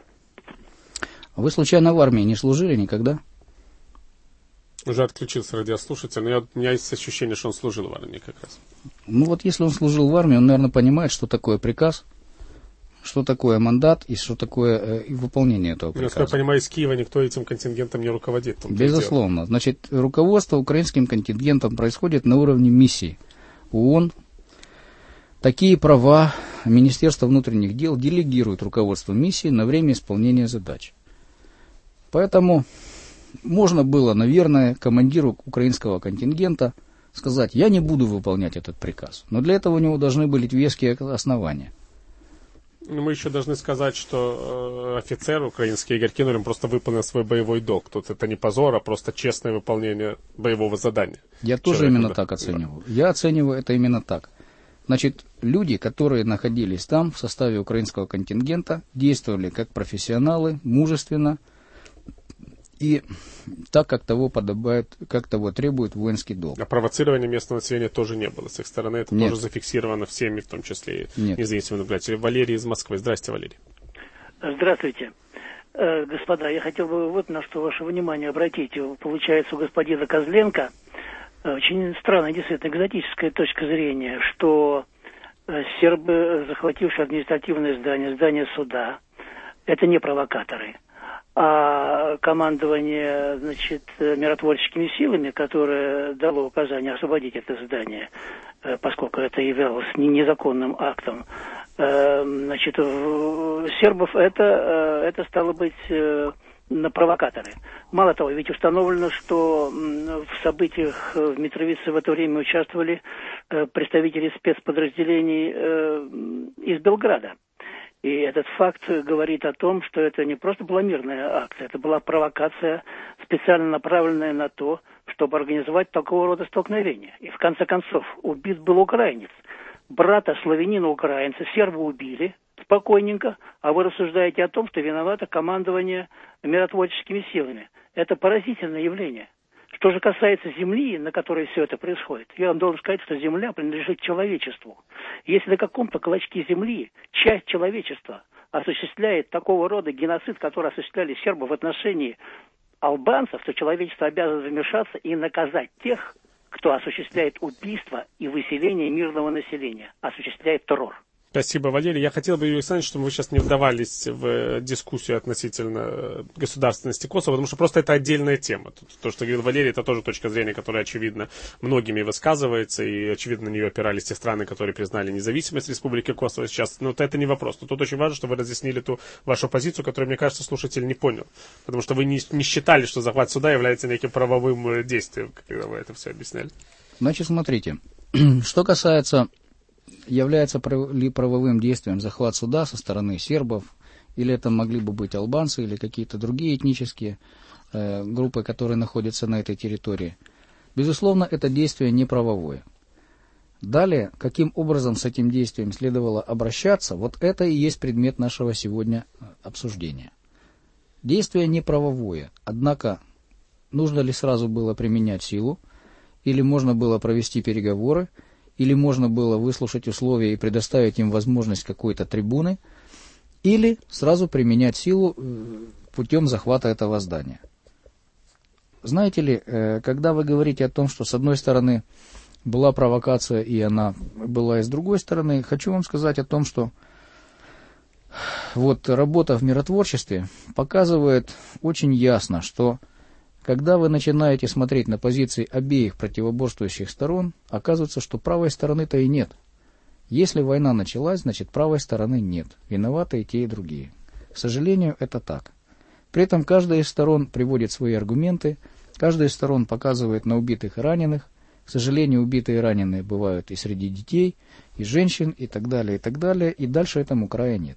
Вы случайно в армии не служили никогда? Уже отключился радиослушатель, но я, у меня есть ощущение, что он служил в армии как раз. Ну вот если он служил в армии, он, наверное, понимает, что такое приказ, что такое мандат и что такое э, выполнение этого приказа. Насколько я понимаю, из Киева никто этим контингентом не руководит. Безусловно. Значит, руководство украинским контингентом происходит на уровне миссии ООН. Такие права Министерство внутренних дел делегирует руководству миссии на время исполнения задач. Поэтому можно было, наверное, командиру украинского контингента сказать: я не буду выполнять этот приказ. Но для этого у него должны быть веские основания. Мы еще должны сказать, что э, офицер украинский Игорь Кинулин просто выполнил свой боевой долг. Тут это не позор, а просто честное выполнение боевого задания. Я Человек, тоже именно да, так оцениваю. Да. Я оцениваю это именно так. Значит, люди, которые находились там в составе украинского контингента, действовали как профессионалы, мужественно и так, как того подобает, как того требует воинский долг. А провоцирования местного населения тоже не было с их стороны. Это Нет. тоже зафиксировано всеми, в том числе и Нет. независимым наблюдателем. Валерий из Москвы. Здрасте, Валерий. Здравствуйте. Э, господа, я хотел бы вот на что ваше внимание обратить. Получается, у господина Козленко э, очень странная, действительно, экзотическая точка зрения, что э, сербы, захватившие административное здание, здание суда, это не провокаторы. А командование, значит, миротворческими силами, которое дало указание освободить это здание, поскольку это являлось незаконным актом, значит, сербов это, это стало быть на провокаторы. Мало того, ведь установлено, что в событиях в Митровице в это время участвовали представители спецподразделений из Белграда. И этот факт говорит о том, что это не просто была мирная акция, это была провокация, специально направленная на то, чтобы организовать такого рода столкновения. И в конце концов убит был украинец. Брата славянина-украинца сербы убили спокойненько, а вы рассуждаете о том, что виновато командование миротворческими силами. Это поразительное явление. Что же касается земли, на которой все это происходит, я вам должен сказать, что земля принадлежит человечеству. Если на каком-то клочке земли часть человечества осуществляет такого рода геноцид, который осуществляли сербы в отношении албанцев, то человечество обязано вмешаться и наказать тех, кто осуществляет убийство и выселение мирного населения, осуществляет террор. Спасибо, Валерий. Я хотел бы, Юрий Александрович, чтобы вы сейчас не вдавались в дискуссию относительно государственности Косово, потому что просто это отдельная тема. То, что говорил Валерий, это тоже точка зрения, которая, очевидно, многими высказывается, и, очевидно, на нее опирались те страны, которые признали независимость Республики Косово сейчас. Но это не вопрос. Но тут очень важно, что вы разъяснили ту вашу позицию, которую, мне кажется, слушатель не понял. Потому что вы не, не считали, что захват суда является неким правовым действием, когда вы это все объясняли. Значит, смотрите. Что касается... является ли правовым действием захват суда со стороны сербов, или это могли бы быть албанцы, или какие-то другие этнические э, группы, которые находятся на этой территории. Безусловно, это действие не правовое. Далее, каким образом с этим действием следовало обращаться, вот это и есть предмет нашего сегодня обсуждения. Действие не правовое, однако нужно ли сразу было применять силу, или можно было провести переговоры, или можно было выслушать условия и предоставить им возможность какой-то трибуны, или сразу применять силу путем захвата этого здания. Знаете ли, когда вы говорите о том, что с одной стороны была провокация и она была и с другой стороны, хочу вам сказать о том, что вот работа в миротворчестве показывает очень ясно, что когда вы начинаете смотреть на позиции обеих противоборствующих сторон, оказывается, что правой стороны-то и нет. Если война началась, значит правой стороны нет. Виноваты и те, и другие. К сожалению, это так. При этом каждая из сторон приводит свои аргументы, каждая из сторон показывает на убитых и раненых. К сожалению, убитые и раненые бывают и среди детей, и женщин, и так далее, и так далее, и дальше этому края нет.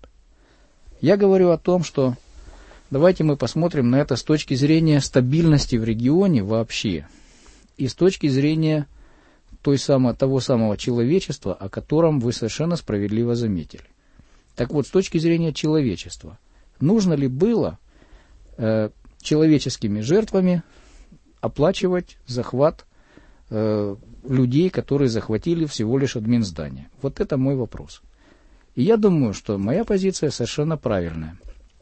Я говорю о том, что давайте мы посмотрим на это с точки зрения стабильности в регионе вообще, и с точки зрения той самой, того самого человечества, о котором вы совершенно справедливо заметили. Так вот, с точки зрения человечества, нужно ли было э, человеческими жертвами оплачивать захват э, людей, которые захватили всего лишь админздание? Вот это мой вопрос. И я думаю, что моя позиция совершенно правильная.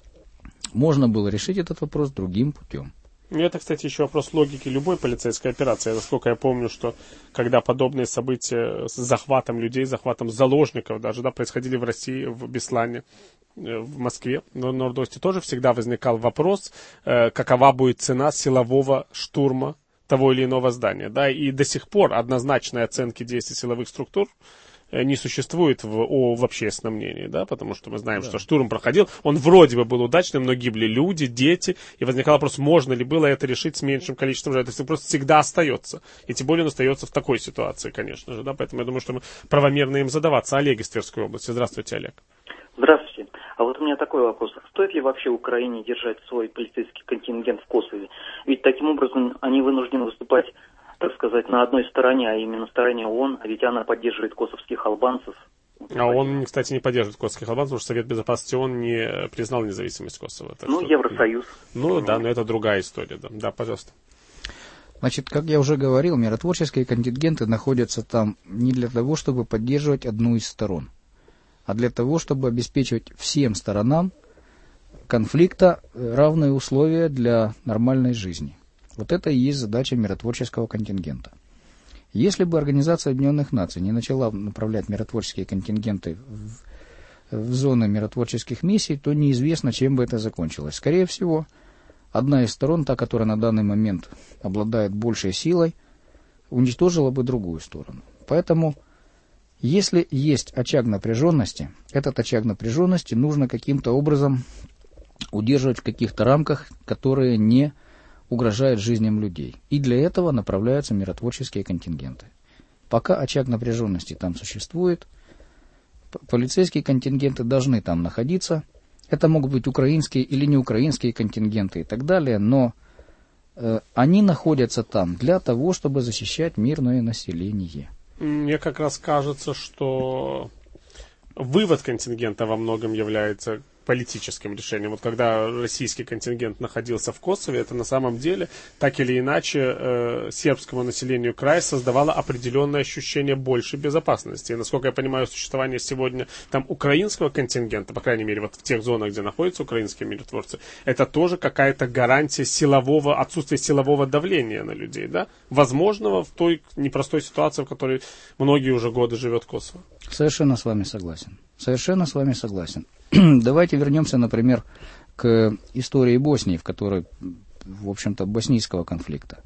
Можно было решить этот вопрос другим путем. Это, кстати, еще вопрос логики любой полицейской операции. Насколько я помню, что когда подобные события с захватом людей, захватом заложников даже, да, происходили в России, в Беслане, в Москве, в Норд-Осте, тоже всегда возникал вопрос, э, какова будет цена силового штурма того или иного здания. Да, и до сих пор однозначной оценки действий силовых структур не существует в, о, в общественном мнении, да, потому что мы знаем, да. что штурм проходил, он вроде бы был удачным, но гибли люди, дети, и возникал вопрос, можно ли было это решить с меньшим количеством жертв. Это просто всегда остается, и тем более он остается в такой ситуации, конечно же, да, поэтому я думаю, что мы правомерно им задаваться. Олег из Тверской области. Здравствуйте, Олег. Здравствуйте. А вот у меня такой вопрос. Стоит ли вообще Украине держать свой полицейский контингент в Косове? Ведь таким образом они вынуждены выступать, так сказать, на одной стороне, а именно стороне ООН, а ведь она поддерживает косовских албанцев. А он, кстати, не поддерживает косовских албанцев, потому что Совет Безопасности ООН не признал независимость Косово. Ну, что... Евросоюз. Ну, да, но это другая история, да. Да, пожалуйста. Значит, как я уже говорил, миротворческие контингенты находятся там не для того, чтобы поддерживать одну из сторон, а для того, чтобы обеспечивать всем сторонам конфликта равные условия для нормальной жизни. Вот это и есть задача миротворческого контингента. Если бы Организация Объединенных Наций не начала направлять миротворческие контингенты в, в зоны миротворческих миссий, то неизвестно, чем бы это закончилось. Скорее всего, одна из сторон, та, которая на данный момент обладает большей силой, уничтожила бы другую сторону. Поэтому, если есть очаг напряженности, этот очаг напряженности нужно каким-то образом удерживать в каких-то рамках, которые не угрожает жизням людей. И для этого направляются миротворческие контингенты. Пока очаг напряженности там существует, полицейские контингенты должны там находиться. Это могут быть украинские или неукраинские контингенты и так далее, но э, они находятся там для того, чтобы защищать мирное население. Мне как раз кажется, что вывод контингента во многом является политическим решением. Вот когда российский контингент находился в Косове, это на самом деле так или иначе э, сербскому населению края создавало определенное ощущение большей безопасности. И, насколько я понимаю, существование сегодня там украинского контингента, по крайней мере, вот в тех зонах, где находятся украинские миротворцы, это тоже какая-то гарантия силового, отсутствия силового давления на людей, да? Возможного в той непростой ситуации, в которой многие уже годы живет Косово. Совершенно с вами согласен. Совершенно с вами согласен. Давайте вернемся, например, к истории Боснии, в которой, в общем-то, боснийского конфликта.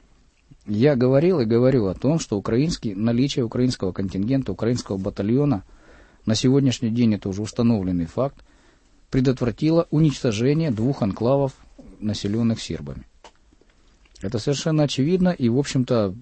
Я говорил и говорю о том, что украинский, наличие украинского контингента, украинского батальона, на сегодняшний день это уже установленный факт, предотвратило уничтожение двух анклавов, населенных сербами. Это совершенно очевидно, и, в общем-то,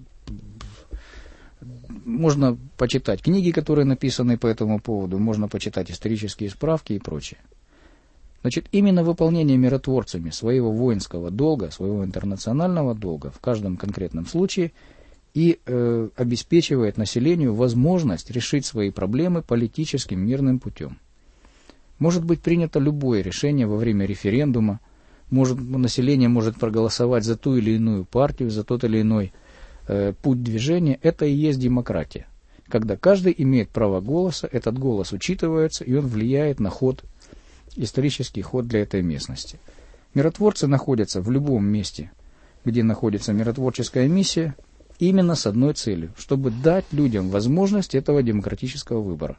можно почитать книги, которые написаны по этому поводу, можно почитать исторические справки и прочее. Значит, именно выполнение миротворцами своего воинского долга, своего интернационального долга в каждом конкретном случае и э, обеспечивает населению возможность решить свои проблемы политическим мирным путем. Может быть принято любое решение во время референдума, может, население может проголосовать за ту или иную партию, за тот или иной э, путь движения, это и есть демократия. Когда каждый имеет право голоса, этот голос учитывается, и он влияет на ход, исторический ход для этой местности. Миротворцы находятся в любом месте, где находится миротворческая миссия, именно с одной целью, чтобы дать людям возможность этого демократического выбора.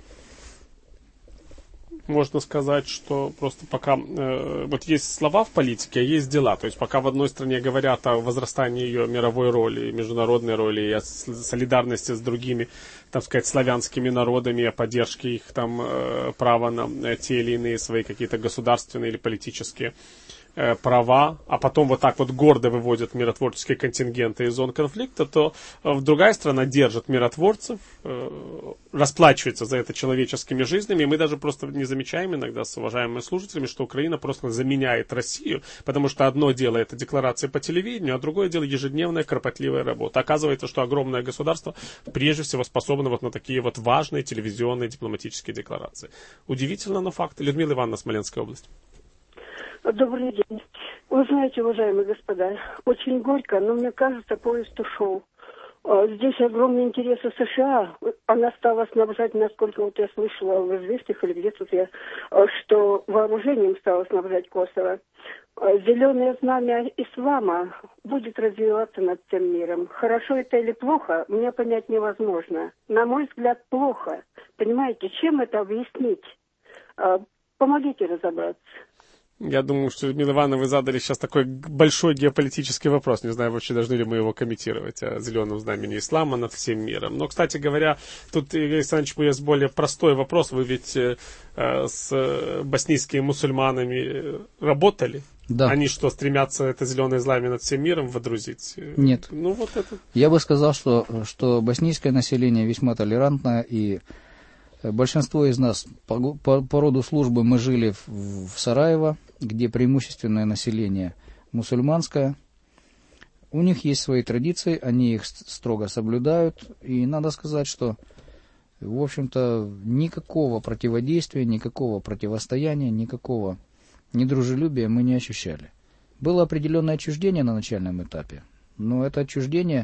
Можно сказать, что просто пока э, вот есть слова в политике, а есть дела. То есть пока в одной стране говорят о возрастании ее мировой роли, международной роли, и о солидарности с другими, так сказать, славянскими народами, о поддержке их там э, права на те или иные свои какие-то государственные или политические э, права, а потом вот так вот гордо выводят миротворческие контингенты из зон конфликта, то э, другая страна держит миротворцев, э, расплачивается за это человеческими жизнями, и мы даже просто не замечаем иногда с уважаемыми слушателями, что Украина просто заменяет Россию, потому что одно дело это декларации по телевидению, а другое дело ежедневная кропотливая работа. Оказывается, что огромное государство прежде всего способно вот на такие вот важные телевизионные дипломатические декларации. Удивительно, но факт. Людмила Ивановна, Смоленская область. Добрый день. Вы знаете, уважаемые господа, очень горько, но мне кажется, поезд ушел. Здесь огромный интерес у США. Она стала снабжать, насколько вот я слышала в известиях или где тут я, что вооружением стала снабжать Косово. Зеленое знамя ислама будет развиваться над всем миром. Хорошо это или плохо, мне понять невозможно. На мой взгляд, плохо. Понимаете, чем это объяснить? Помогите разобраться. Я думаю, что, Людмила Ивановна, вы задали сейчас такой большой геополитический вопрос. Не знаю, вообще должны ли мы его комментировать, о зеленом знамени ислама над всем миром. Но, кстати говоря, тут, Игорь Александрович, есть более простой вопрос. Вы ведь э, с боснийскими мусульманами работали? Да. Они что, стремятся это зеленое знамя над всем миром водрузить? Нет. Ну, вот это... Я бы сказал, что, что боснийское население весьма толерантно, и большинство из нас по, по, по роду службы мы жили в, в Сараево, где преимущественное население мусульманское. У них есть свои традиции, они их строго соблюдают, и надо сказать, что, в общем-то, никакого противодействия, никакого противостояния, никакого недружелюбия мы не ощущали. Было определенное отчуждение на начальном этапе, но это отчуждение,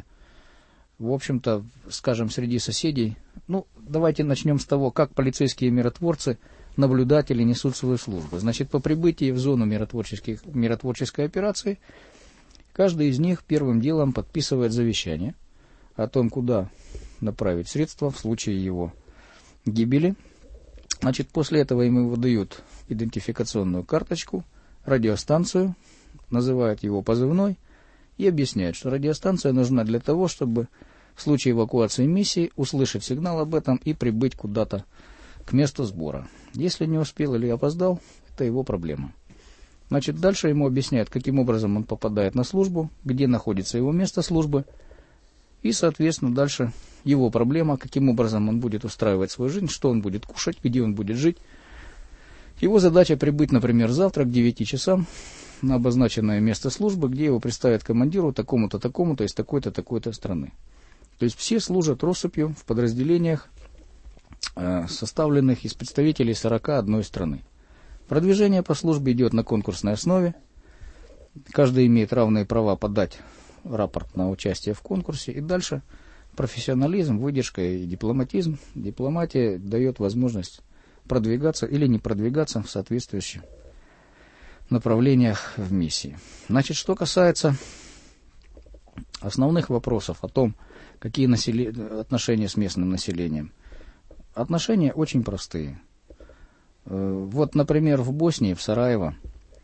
в общем-то, скажем, среди соседей, ну, давайте начнем с того, как полицейские миротворцы, наблюдатели несут свою службу. Значит, по прибытии в зону миротворческих, миротворческой операции, каждый из них первым делом подписывает завещание о том, куда направить средства в случае его гибели. Значит, после этого ему выдают идентификационную карточку, радиостанцию, называют его позывной и объясняют, что радиостанция нужна для того, чтобы в случае эвакуации миссии услышать сигнал об этом и прибыть куда-то к месту сбора. Если не успел или опоздал, это его проблема. Значит, дальше ему объясняют, каким образом он попадает на службу, где находится его место службы, и, соответственно, дальше его проблема, каким образом он будет устраивать свою жизнь, что он будет кушать, где он будет жить. Его задача прибыть, например, завтра к девяти часам на обозначенное место службы, где его представят командиру такому-то, такому-то из такой-то, такой-то страны. То есть все служат россыпью в подразделениях, составленных из представителей сорока одной страны. Продвижение по службе идет на конкурсной основе. Каждый имеет равные права подать рапорт на участие в конкурсе. И дальше профессионализм, выдержка и дипломатизм. Дипломатия дает возможность продвигаться или не продвигаться в соответствующих направлениях в миссии. Значит, что касается основных вопросов о том, какие насиле... отношения с местным населением. Отношения очень простые. Вот, например, в Боснии, в Сараево,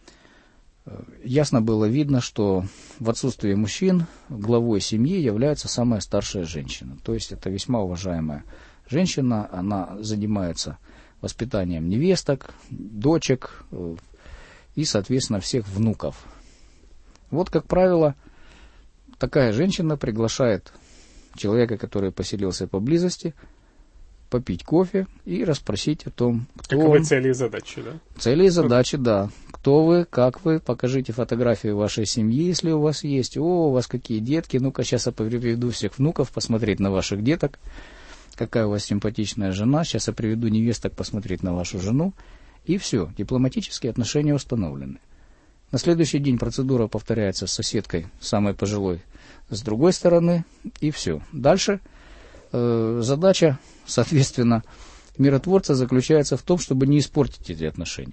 ясно было видно, что в отсутствие мужчин главой семьи является самая старшая женщина. То есть это весьма уважаемая женщина, она занимается воспитанием невесток, дочек и, соответственно, всех внуков. Вот, как правило, такая женщина приглашает человека, который поселился поблизости, попить кофе и расспросить о том, кто Каковы он. цели и задачи, да? Цели и задачи, да. Кто вы, как вы, покажите фотографии вашей семьи, если у вас есть. О, у вас какие детки, ну-ка сейчас я приведу всех внуков посмотреть на ваших деток. Какая у вас симпатичная жена, сейчас я приведу невесток посмотреть на вашу жену. И все, дипломатические отношения установлены. На следующий день процедура повторяется с соседкой, самой пожилой, с другой стороны, и все. Дальше э, задача, соответственно, миротворца заключается в том, чтобы не испортить эти отношения.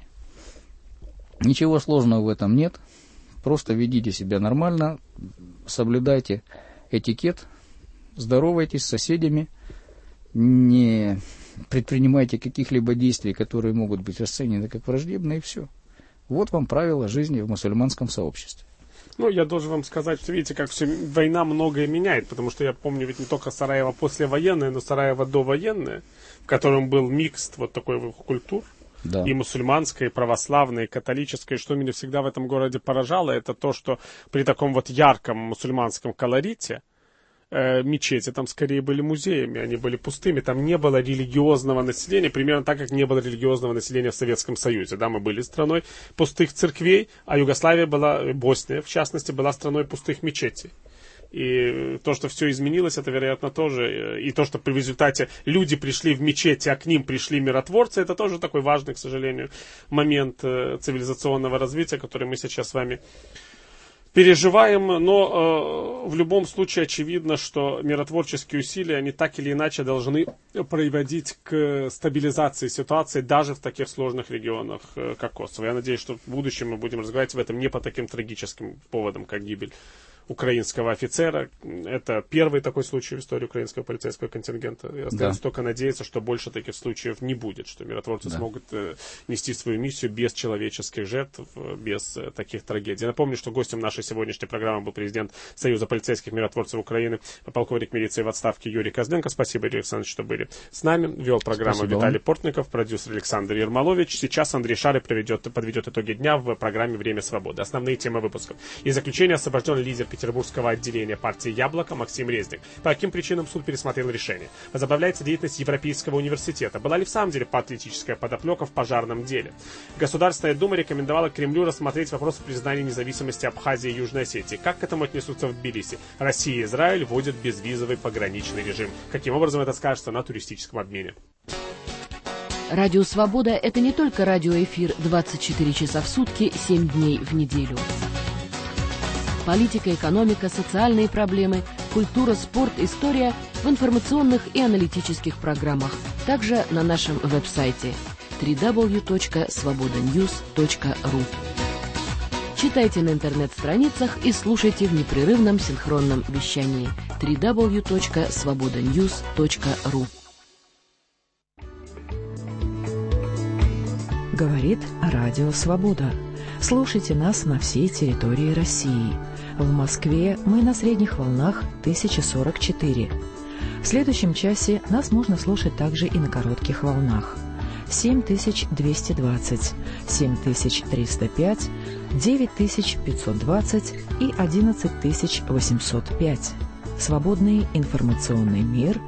Ничего сложного в этом нет. Просто ведите себя нормально, соблюдайте этикет, здоровайтесь с соседями, не предпринимайте каких-либо действий, которые могут быть расценены как враждебные, и все. Вот вам правила жизни в мусульманском сообществе. Ну, я должен вам сказать, что видите, как все, война многое меняет, потому что я помню ведь не только Сараево послевоенное, но Сараево довоенное, в котором был микс вот такой культур, да. И мусульманской, и православной, и католической. Что меня всегда в этом городе поражало, это то, что при таком вот ярком мусульманском колорите э, мечети там скорее были музеями, они были пустыми, там не было религиозного населения, примерно так, как не было религиозного населения в Советском Союзе. Да, мы были страной пустых церквей, а Югославия была, Босния в частности, была страной пустых мечетей. И то, что все изменилось, это, вероятно, тоже. И то, что в результате люди пришли в мечети, а к ним пришли миротворцы, это тоже такой важный, к сожалению, момент цивилизационного развития, который мы сейчас с вами переживаем. Но э, в любом случае очевидно, что миротворческие усилия, они так или иначе должны приводить к стабилизации ситуации даже в таких сложных регионах, э, как Косово. Я надеюсь, что в будущем мы будем разговаривать об этом не по таким трагическим поводам, как гибель украинского офицера. Это первый такой случай в истории украинского полицейского контингента. И остается да. только надеяться, что больше таких случаев не будет, что миротворцы да. смогут э, нести свою миссию без человеческих жертв, без э, таких трагедий. Я напомню, что гостем нашей сегодняшней программы был президент Союза полицейских миротворцев Украины, полковник милиции в отставке Юрий Козленко. Спасибо, Юрий Александрович, что были с нами. Вел программу Спасибо Виталий вам. Портников, продюсер Александр Ермолович. Сейчас Андрей Шары проведет, подведет итоги дня в программе «Время свободы». Основные темы выпусков. И заключение: освобожден лидер Петербургского отделения партии «Яблоко» Максим Резник. По каким причинам суд пересмотрел решение? Возобновляется деятельность Европейского университета. Была ли в самом деле патриотическая подоплека в пожарном деле? Государственная Дума рекомендовала Кремлю рассмотреть вопрос признания независимости Абхазии и Южной Осетии. Как к этому отнесутся в Тбилиси? Россия и Израиль вводят безвизовый пограничный режим. Каким образом это скажется на туристическом обмене? Радио «Свобода» — это не только радиоэфир двадцать четыре часа в сутки, семь дней в неделю. Политика, экономика, социальные проблемы, культура, спорт, история в информационных и аналитических программах. Также на нашем веб-сайте дабл ю дабл ю дабл ю точка свобода ньюс точка ру. Читайте на интернет-страницах и слушайте в непрерывном синхронном вещании дабл ю дабл ю дабл ю точка свобода ньюс точка ру. Говорит Радио Свобода. Слушайте нас на всей территории России. В Москве мы на средних волнах тысяча сорок четыре. В следующем часе нас можно слушать также и на коротких волнах. семь тысяч двести двадцать, семь тысяч триста пять, девять тысяч пятьсот двадцать и одиннадцать тысяч восемьсот пять. Свободный информационный мир